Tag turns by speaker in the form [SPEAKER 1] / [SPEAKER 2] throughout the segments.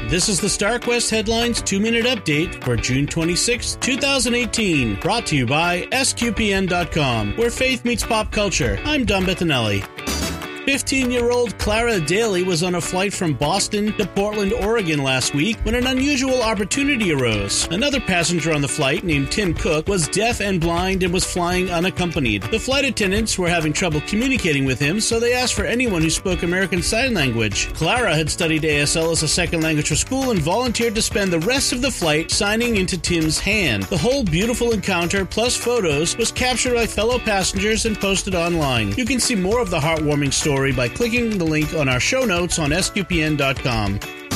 [SPEAKER 1] This is the StarQuest Headlines 2-Minute Update for June 26, 2018, brought to you by SQPN.com, where faith meets pop culture. I'm Dom Bettinelli. 15-year-old Clara Daly was on a flight from Boston to Portland, Oregon last week when an unusual opportunity arose. Another passenger on the flight, named Tim Cook, was deaf and blind and was flying unaccompanied. The flight attendants were having trouble communicating with him, so they asked for anyone who spoke American Sign Language. Clara had studied ASL as a second language for school and volunteered to spend the rest of the flight signing into Tim's hand. The whole beautiful encounter, plus photos, was captured by fellow passengers and posted online. You can see more of the heartwarming story by clicking the link on our show notes on SQPN.com.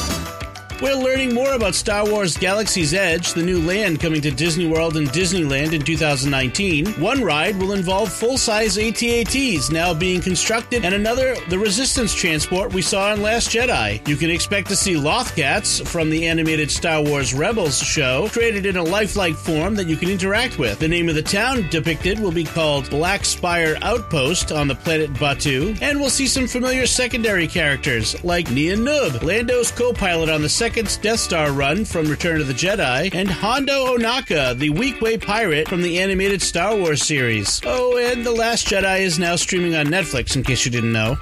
[SPEAKER 1] We're learning more about Star Wars Galaxy's Edge, the new land coming to Disney World and Disneyland in 2019. One ride will involve full-size AT-ATs now being constructed, and another, the Resistance transport we saw in Last Jedi. You can expect to see Lothcats from the animated Star Wars Rebels show, created in a lifelike form that you can interact with. The name of the town depicted will be called Black Spire Outpost on the planet Batuu, and we'll see some familiar secondary characters like Nien Nunb, Lando's co-pilot on the second Death Star run from Return of the Jedi, and Hondo Ohnaka, the Weequay pirate from the animated Star Wars series. Oh, and The Last Jedi is now streaming on Netflix, in case you didn't know.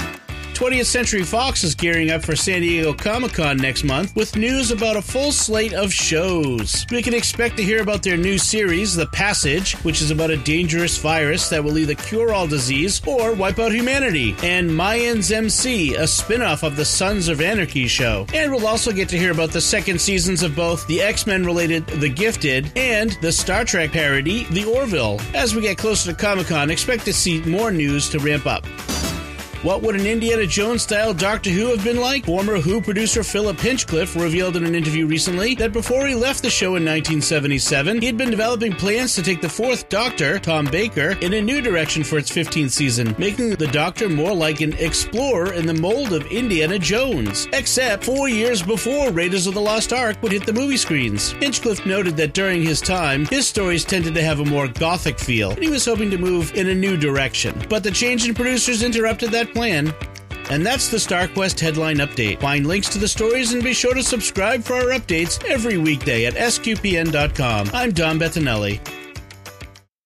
[SPEAKER 1] 20th Century Fox is gearing up for San Diego Comic-Con next month with news about a full slate of shows. We can expect to hear about their new series, The Passage, which is about a dangerous virus that will either cure all disease or wipe out humanity, and Mayans MC, a spin-off of the Sons of Anarchy show. And we'll also get to hear about the second seasons of both the X-Men related The Gifted and the Star Trek parody, The Orville. As we get closer to Comic-Con, expect to see more news to ramp up. What would an Indiana Jones-style Doctor Who have been like? Former Who producer Philip Hinchcliffe revealed in an interview recently that before he left the show in 1977, he had been developing plans to take the fourth Doctor, Tom Baker, in a new direction for its 15th season, making the Doctor more like an explorer in the mold of Indiana Jones. Except 4 years before Raiders of the Lost Ark would hit the movie screens. Hinchcliffe noted that during his time, his stories tended to have a more gothic feel, and he was hoping to move in a new direction. But the change in producers interrupted that plan. And that's the StarQuest Headline Update. Find links to the stories and be sure to subscribe for our updates every weekday at SQPN.com. I'm Dom Bettinelli.